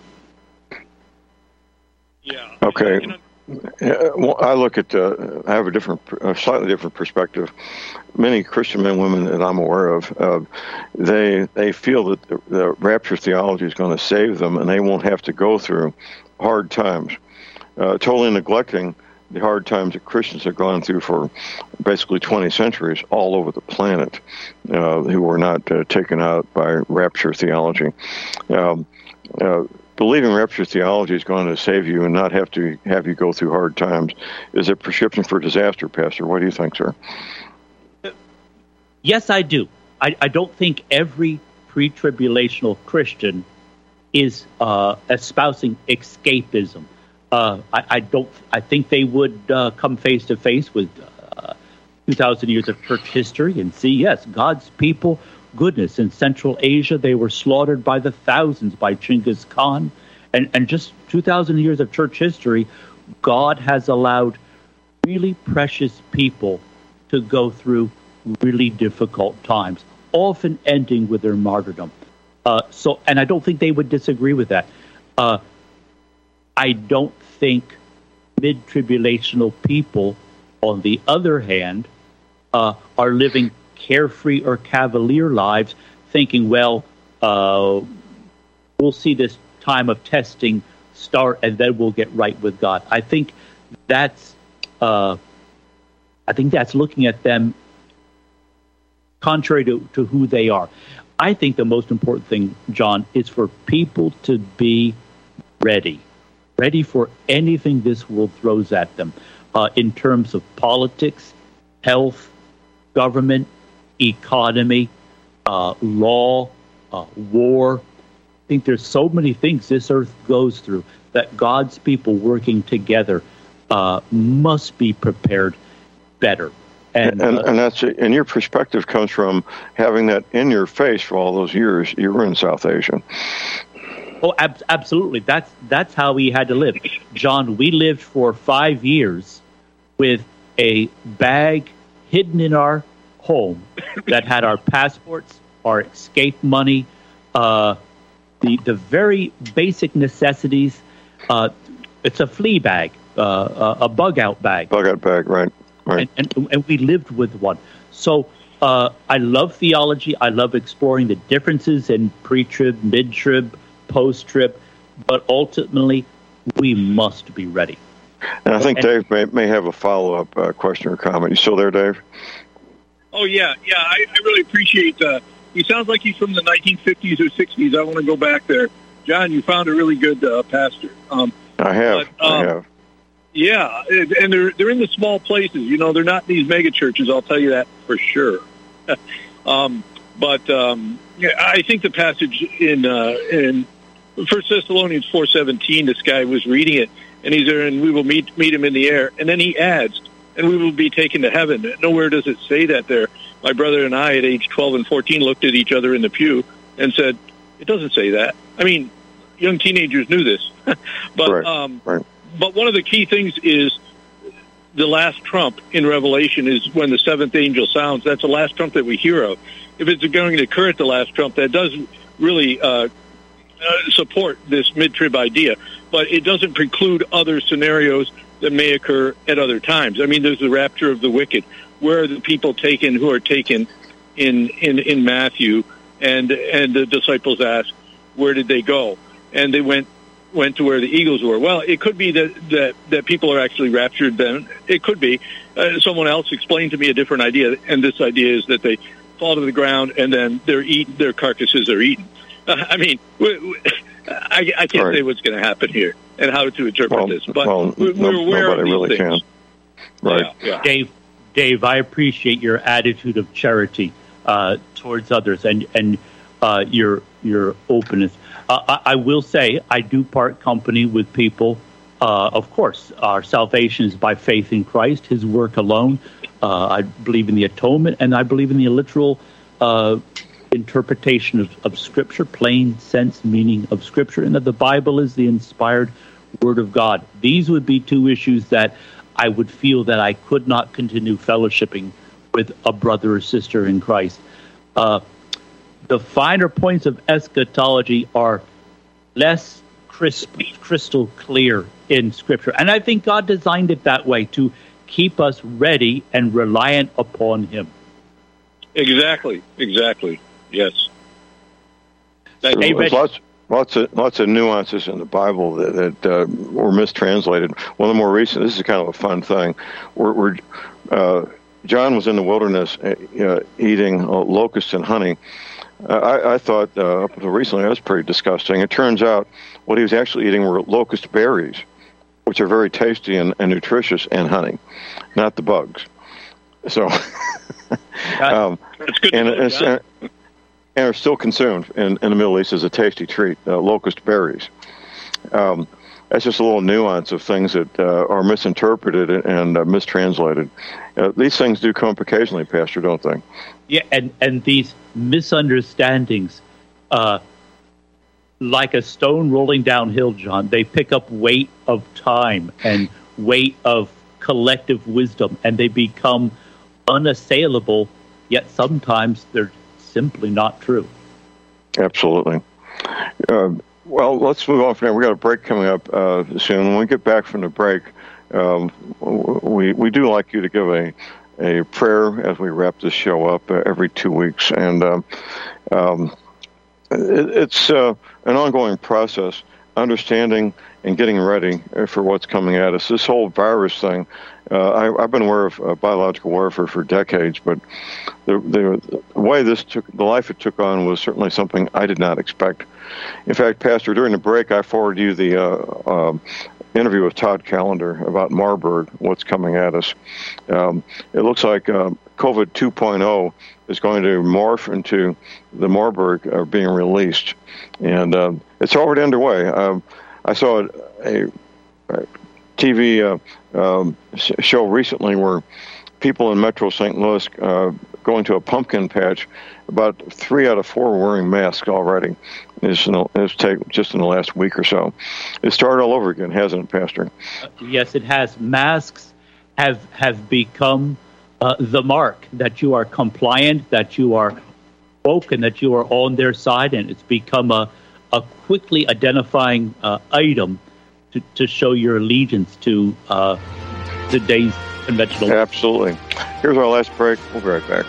Speaker 14: Yeah.
Speaker 2: Okay. Uh, well, I look at, uh, I have a different, a slightly different perspective. Many Christian men and women that I'm aware of, uh, they they feel that the, the rapture theology is going to save them and they won't have to go through hard times, uh, totally neglecting the hard times that Christians have gone through for basically twenty centuries all over the planet, uh, who were not uh, taken out by rapture theology. Um, uh, believing rapture theology is going to save you and not have to have you go through hard times is a prescription for disaster, Pastor. What do you think, sir?
Speaker 3: Yes, I do. I, I don't think every pre-tribulational Christian is uh, espousing escapism. Uh, I, I don't. I think they would uh, come face to face with uh, two thousand years of church history and see, yes, God's people, goodness, in Central Asia, they were slaughtered by the thousands by Genghis Khan, and and just two thousand years of church history, God has allowed really precious people to go through really difficult times, often ending with their martyrdom. Uh, so, and I don't think they would disagree with that. Uh, I don't think mid-tribulational people, on the other hand, uh, are living carefree or cavalier lives, thinking, well, uh, we'll see this time of testing start and then we'll get right with God. I think that's, uh, I think that's looking at them contrary to, to who they are. I think the most important thing, John, is for people to be ready. ready for anything this world throws at them uh, in terms of politics, health, government, economy, uh, law, uh, war. I think there's so many things this earth goes through that God's people working together uh, must be prepared better.
Speaker 2: And and, uh, and that's and your perspective comes from having that in your face for all those years you were in South Asia.
Speaker 3: Oh, ab- absolutely. That's that's how we had to live. John, we lived for five years with a bag hidden in our home that had our passports, our escape money, uh, the the very basic necessities. Uh, it's a flea bag, uh, a bug out bag.
Speaker 2: Bug out bag, right. Right.
Speaker 3: And, and, and we lived with one. So uh, I love theology. I love exploring the differences in pre-trib, mid-trib, post-trib. But ultimately, we must be ready.
Speaker 2: And I think and, Dave may, may have a follow-up uh, question or comment. You still there, Dave?
Speaker 14: Oh, yeah. Yeah, I, I really appreciate that. He sounds like he's from the nineteen fifties or sixties. I want to go back there. John, you found a really good uh, pastor. Um,
Speaker 2: I have. But, um, I have.
Speaker 14: Yeah, and they're they're in the small places. You know, they're not these mega churches. I'll tell you that for sure. um, but um, yeah, I think the passage in uh, in First Thessalonians four seventeen, this guy was reading it, and he's there, and we will meet meet him in the air, and then he adds, and we will be taken to heaven. Nowhere does it say that there. My brother and I, at age twelve and fourteen, looked at each other in the pew and said, "It doesn't say that." I mean, young teenagers knew this, but.
Speaker 2: Right.
Speaker 14: Um,
Speaker 2: right.
Speaker 14: But one of the key things is the last trump in Revelation is when the seventh angel sounds. That's the last trump that we hear of. If it's going to occur at the last trump, that does really uh, uh, support this mid-trib idea. But it doesn't preclude other scenarios that may occur at other times. I mean, there's the rapture of the wicked. Where are the people taken who are taken in, in, in Matthew? And, and the disciples asked, where did they go? And they went went to where the eagles were. Well, it could be that, that, that people are actually raptured then. It could be. Uh, someone else explained to me a different idea, and this idea is that they fall to the ground and then they're eaten, their carcasses are eaten. Uh, I mean, we, we, I, I can't right. say what's going to happen here and how to interpret
Speaker 2: well,
Speaker 14: this, but
Speaker 2: well,
Speaker 14: we're
Speaker 2: no,
Speaker 14: aware of these
Speaker 2: really
Speaker 14: things.
Speaker 2: Can. Right.
Speaker 14: Yeah, yeah.
Speaker 3: Dave, Dave, I appreciate your attitude of charity uh, towards others and, and uh, your your openness. Uh, I, I will say I do part company with people. Uh, of course, our salvation is by faith in Christ, His work alone. Uh, I believe in the atonement, and I believe in the literal uh, interpretation of, of Scripture, plain sense meaning of Scripture, and that the Bible is the inspired Word of God. These would be two issues that I would feel that I could not continue fellowshipping with a brother or sister in Christ. Uh, the finer points of eschatology are less crisp, crystal clear in Scripture. And I think God designed it that way to keep us ready and reliant upon Him.
Speaker 14: Exactly, exactly, yes.
Speaker 2: So there's lots, lots, of, lots of nuances in the Bible that, that uh, were mistranslated. One of the more recent, this is kind of a fun thing, we're, we're uh, John was in the wilderness uh, eating uh, locusts and honey. Uh, I, I thought uh, up until recently that was pretty disgusting. It turns out what he was actually eating were locust berries, which are very tasty and, and nutritious, and honey, not the bugs. So, um,
Speaker 14: That's good.
Speaker 2: And,
Speaker 14: know,
Speaker 2: and, and, and are still consumed in, in the Middle East as a tasty treat, uh, locust berries. Um, that's just a little nuance of things that uh, are misinterpreted and uh, mistranslated. Uh, these things do come up occasionally, Pastor, don't they?
Speaker 3: Yeah, and, and these misunderstandings, uh, like a stone rolling downhill, John, they pick up weight of time and weight of collective wisdom, and they become unassailable, yet sometimes they're simply not true.
Speaker 2: Absolutely. Uh, well, let's move on from there. We've got a break coming up uh, soon. When we get back from the break, um, we we do like you to give a, a prayer as we wrap this show up uh, every two weeks. And um, um, it, it's uh, an ongoing process, understanding and getting ready for what's coming at us. This whole virus thing, uh, I, I've been aware of uh, biological warfare for decades, but the, the, the way this took, the life it took on was certainly something I did not expect. In fact, Pastor, during the break, I forwarded you the uh, um, interview with Todd Callender about Marburg, what's coming at us. Um, it looks like uh, COVID two point oh is going to morph into the Marburg uh, being released. And uh, it's already underway. Um, I saw a, a T V uh, um, show recently where people in Metro Saint Louis uh, going to a pumpkin patch. About three out of four were wearing masks already. It's, you know, it's take, just in the last week or so. It started all over again, hasn't it, Pastor?
Speaker 3: Uh, yes, it has. Masks have have become uh, the mark that you are compliant, that you are woke, and that you are on their side, and it's become a, a quickly identifying uh, item to, to show your allegiance to uh, today's conventional.
Speaker 2: Absolutely. Here's our last break. We'll be right back.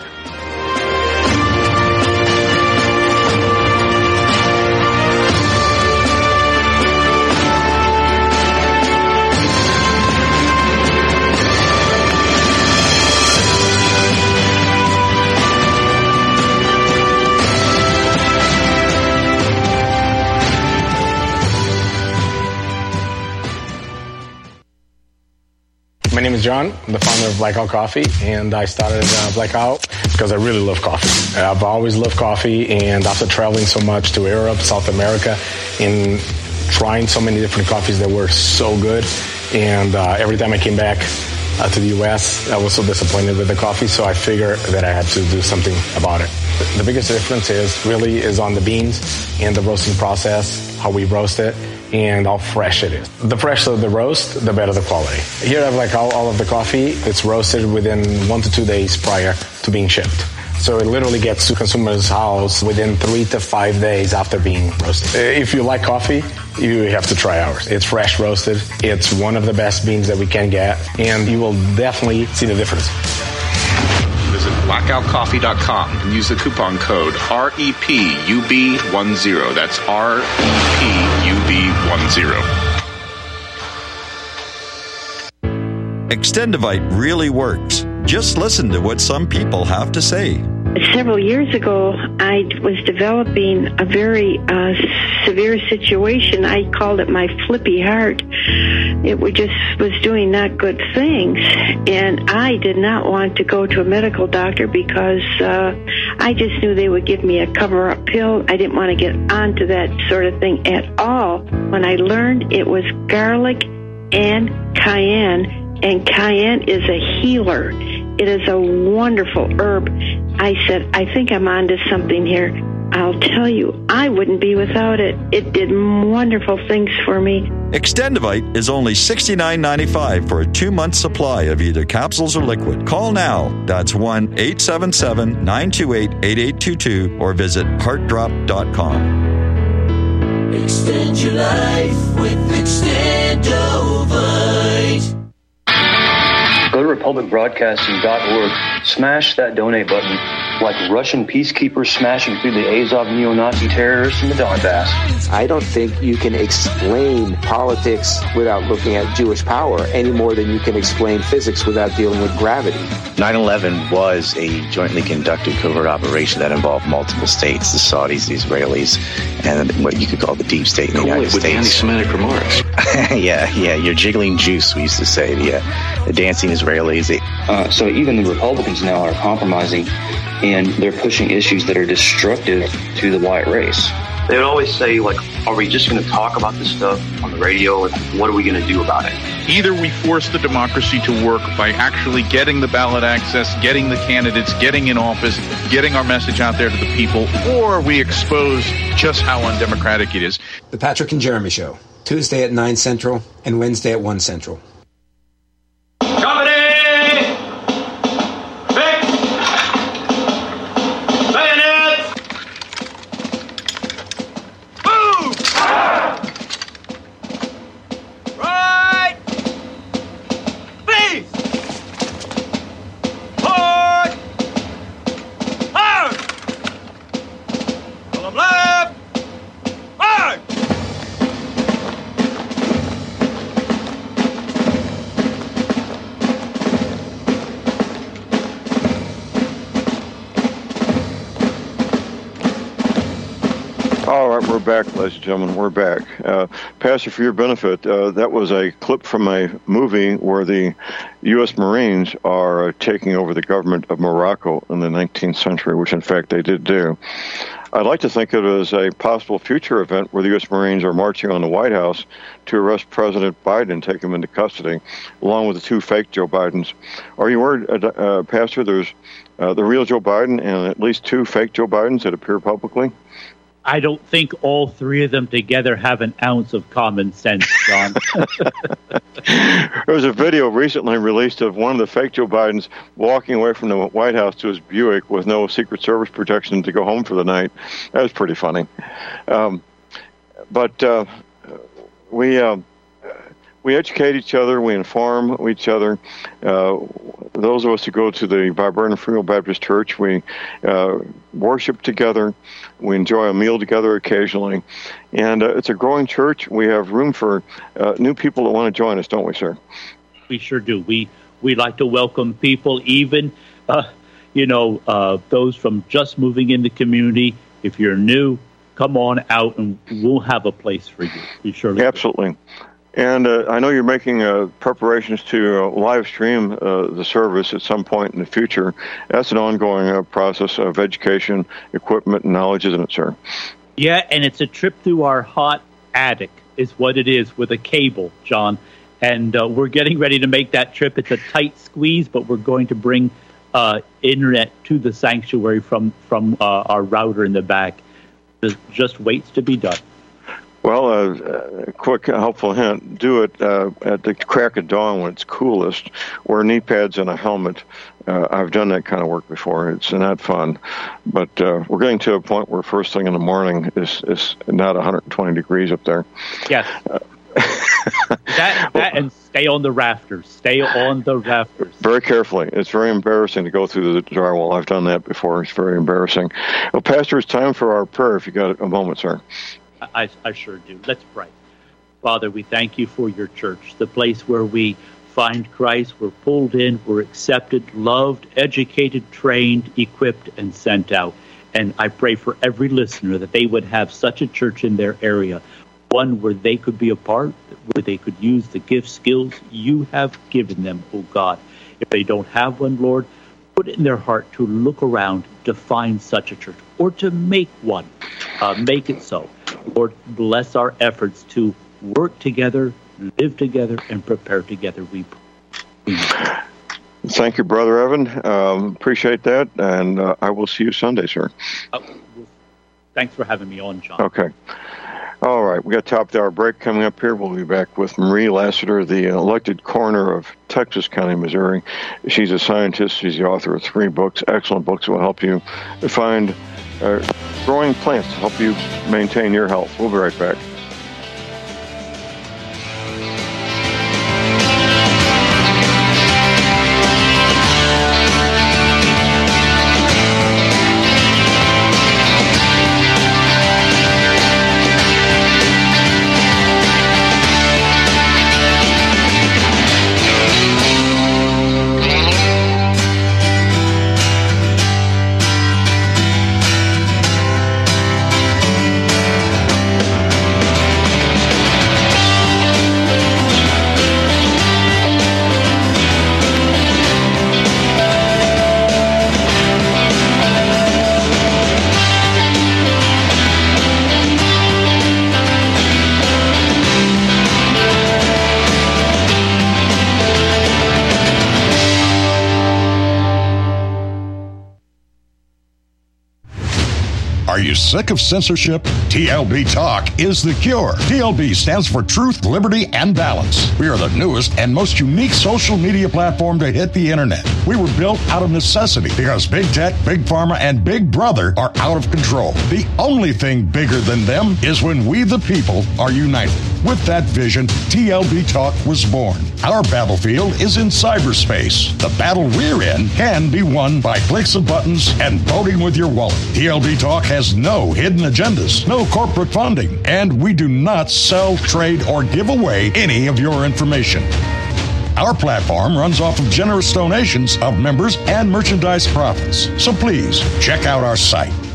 Speaker 15: My name is John. I'm the founder of Blackout Coffee, and I started uh, Blackout because I really love coffee. I've always loved coffee, and after traveling so much to Europe, South America, and trying so many different coffees that were so good, and uh, every time I came back uh, to the U S, I was so disappointed with the coffee, so I figured that I had to do something about it. The biggest difference is really is on the beans and the roasting process, how we roast it, and how fresh it is. The fresher the roast, the better the quality. Here I have like all, all of the coffee. It's roasted within one to two days prior to being shipped. So it literally gets to consumers' house within three to five days after being roasted. If you like coffee, you have to try ours. It's fresh roasted. It's one of the best beans that we can get, and you will definitely see the difference.
Speaker 16: Visit blackout coffee dot com and use the coupon code R E P U B ten. That's R E P U B ten.
Speaker 17: Extendivite really works. Just listen to what some people have to say.
Speaker 18: Several years ago, I was developing a very uh, severe situation. I called it my flippy heart. It was just was doing not good things, and I did not want to go to a medical doctor because uh, I just knew they would give me a cover-up pill. I didn't want to get onto that sort of thing at all. When I learned it was garlic and cayenne, and cayenne is a healer. It is a wonderful herb. I said, I think I'm onto something here. I'll tell you, I wouldn't be without it. It did wonderful things for me.
Speaker 17: Extendivite is only sixty-nine ninety-five for a two-month supply of either capsules or liquid. Call now. That's one eight seven seven, nine two eight, eight eight two two or visit heart drop dot com.
Speaker 8: Extend your life with Extendovite.
Speaker 19: Go to republic broadcasting dot org, smash that donate button like Russian peacekeepers smashing through the Azov neo-Nazi terrorists in the Donbass.
Speaker 20: I don't think you can explain politics without looking at Jewish power any more than you can explain physics without dealing with gravity.
Speaker 21: nine eleven was a jointly conducted covert operation that involved multiple states, the Saudis, the Israelis, and what you could call the deep state in the United
Speaker 19: with
Speaker 21: States.
Speaker 19: anti-Semitic remarks.
Speaker 21: yeah, yeah, you're jiggling juice, we used to say. The, uh, the dancing Israelis.
Speaker 19: Uh, so even the Republicans now are compromising, and they're pushing issues that are destructive to the white race. They would always say, like, are we just going to talk about this stuff on the radio? Like, what are we going to do about it?
Speaker 16: Either we force the democracy to work by actually getting the ballot access, getting the candidates, getting in office, getting our message out there to the people, or we expose just how undemocratic it is.
Speaker 22: The Patrick and Jeremy Show, Tuesday at nine Central and Wednesday at one Central.
Speaker 2: right, we're back, ladies and gentlemen. We're back. Uh, Pastor, for your benefit, uh, that was a clip from a movie where the U S Marines are uh, taking over the government of Morocco in the nineteenth century, which, in fact, they did do. I'd like to think of it as a possible future event where the U S Marines are marching on the White House to arrest President Biden and take him into custody, along with the two fake Joe Bidens. Are you worried, uh, uh, Pastor, there's uh, the real Joe Biden and at least two fake Joe Bidens that appear publicly?
Speaker 3: I don't think all three of them together have an ounce of common sense, John.
Speaker 2: There was a video recently released of one of the fake Joe Bidens walking away from the White House to his Buick with no Secret Service protection to go home for the night. That was pretty funny. Um, but uh, we... Uh, We educate each other. We inform each other. Uh, those of us who go to the Viburnum Free Will Baptist Church, we uh, worship together. We enjoy a meal together occasionally. And uh, it's a growing church. We have room for uh, new people that want to join us, don't we, sir?
Speaker 3: We sure do. We we like to welcome people, even, uh, you know, uh, those from just moving in the community. If you're new, come on out and we'll have a place for you. We surely
Speaker 2: Absolutely. Do. And uh, I know you're making uh, preparations to uh, live stream uh, the service at some point in the future. That's an ongoing uh, process of education, equipment, and knowledge, isn't it, sir?
Speaker 3: Yeah, and it's a trip through our hot attic is what it is with a cable, John. And uh, we're getting ready to make that trip. It's a tight squeeze, but we're going to bring uh, internet to the sanctuary from, from uh, our router in the back. It just waits to be done.
Speaker 2: Well, uh, a quick helpful hint, do it uh, at the crack of dawn when it's coolest. Wear knee pads and a helmet. Uh, I've done that kind of work before. It's not fun. But uh, we're getting to a point where first thing in the morning is, is not one hundred twenty degrees up there.
Speaker 3: Yes. Uh, that, that and stay on the rafters. Stay on the rafters.
Speaker 2: Very carefully. It's very embarrassing to go through the drywall. I've done that before. It's very embarrassing. Well, Pastor, it's time for our prayer if you got a moment, sir.
Speaker 3: I, I sure do. Let's pray. Father, we thank you for your church, the place where we find Christ, we're pulled in, we're accepted, loved, educated, trained, equipped, and sent out. And I pray for every listener that they would have such a church in their area, one where they could be a part, where they could use the gifts, skills you have given them, oh God. If they don't have one, Lord, put it in their heart to look around to find such a church or to make one. Uh, make it so. Lord, bless our efforts to work together, live together, and prepare together, we pray.
Speaker 2: Thank you, Brother Evan. Um, appreciate that, and uh, I will see you Sunday, sir.
Speaker 3: Uh, well, thanks for having me on, John.
Speaker 2: Okay. All right, we got top of the hour break coming up here. We'll be back with Marie Lassiter, the elected coroner of Texas County, Missouri. She's a scientist. She's the author of three books, excellent books that will help you find uh, growing plants to help you maintain your health. We'll be right back.
Speaker 9: Are you sick of censorship? T L B Talk is the cure. T L B stands for Truth, Liberty, and Balance. We are the newest and most unique social media platform to hit the internet. We were built out of necessity because big tech, big pharma, and big brother are out of control. The only thing bigger than them is when we the people are united. With that vision, T L B Talk was born. Our battlefield is in cyberspace. The battle we're in can be won by clicks of buttons and voting with your wallet. T L B Talk has no hidden agendas, no corporate funding, and we do not sell, trade, or give away any of your information. Our platform runs off of generous donations of members and merchandise profits. So please check out our site,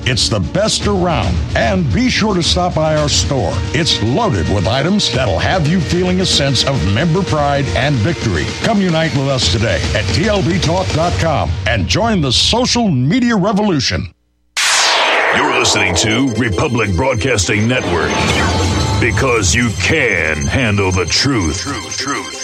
Speaker 9: It's the best around. And be sure to stop by our store. It's loaded with items that'll have you feeling a sense of member pride and victory. Come unite with us today at T L B talk dot com and join the social media revolution.
Speaker 1: You're listening to Republic Broadcasting Network, because you can handle the truth. Truth, truth.